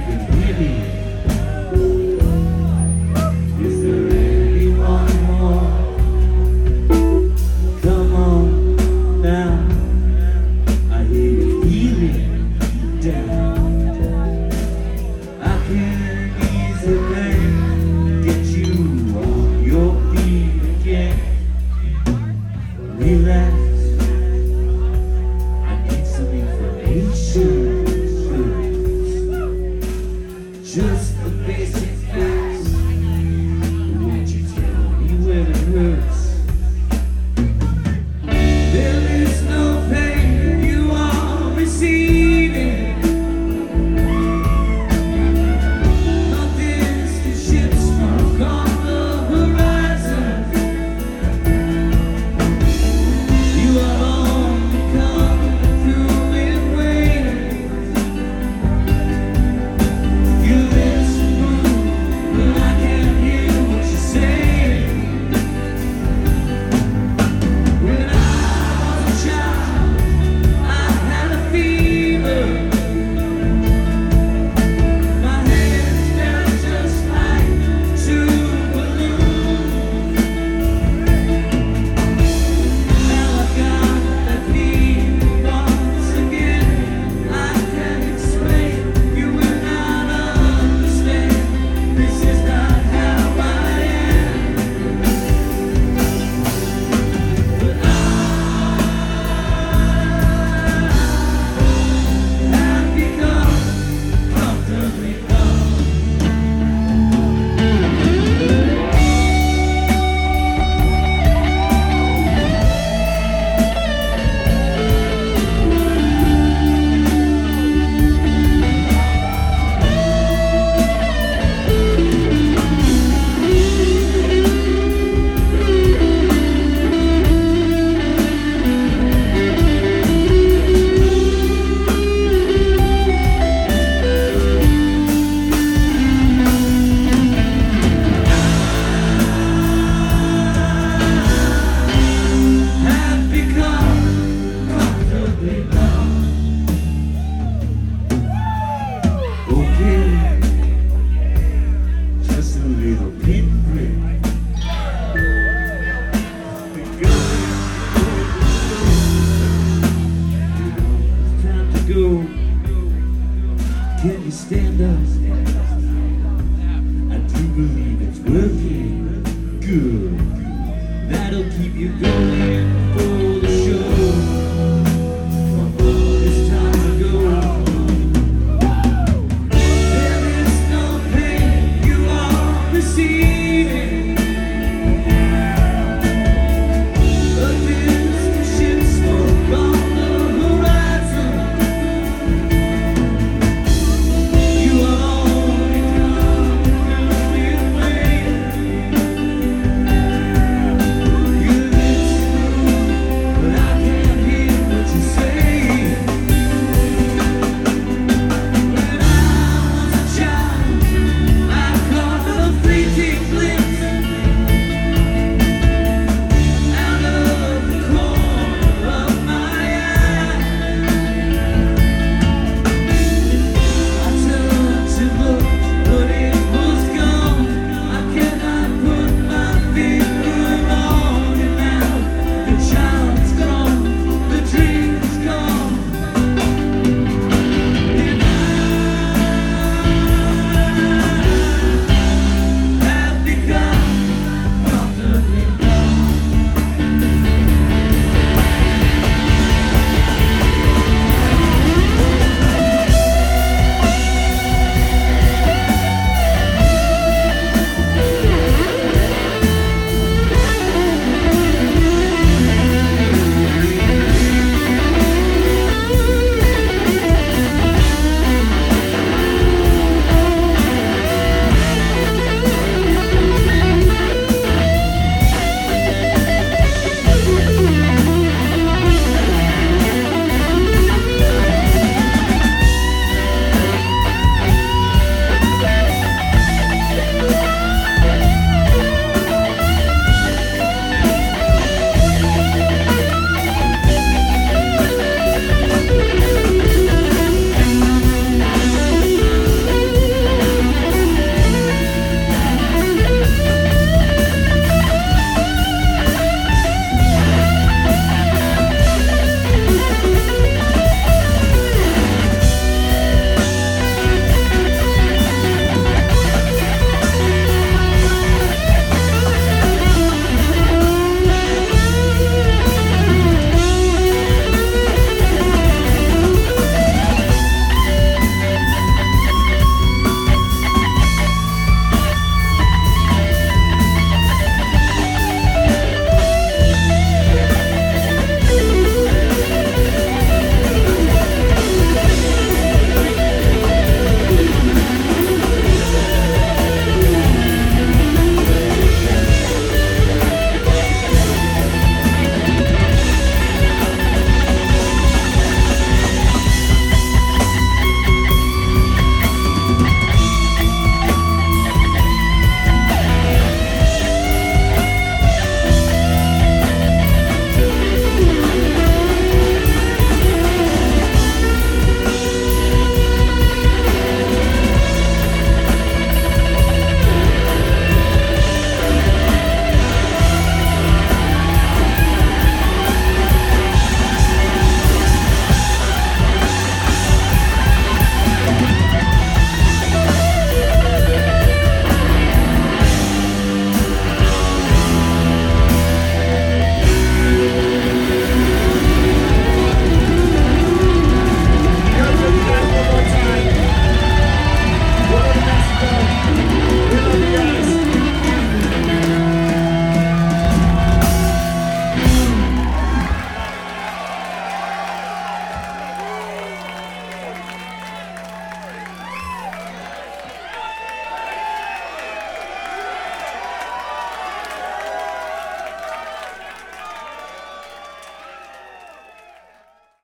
Just the basic facts. Won't you tell me when it hurts? There is no pain you are receiving. Nothing's the ships smoke on the horizon. You are only coming through in waves. You listen, but I can't hear what you're saying. When I was a child, I had a fever. My hands felt just like two balloons. Now I got that fever once again. I can't explain. You will not understand. This is not how I am. But I have become comfortably numb. Have become comfortably numb. Okay, just a little pinprick. It's time to go. Can you stand up? I do believe it's working. Good. That'll keep you going.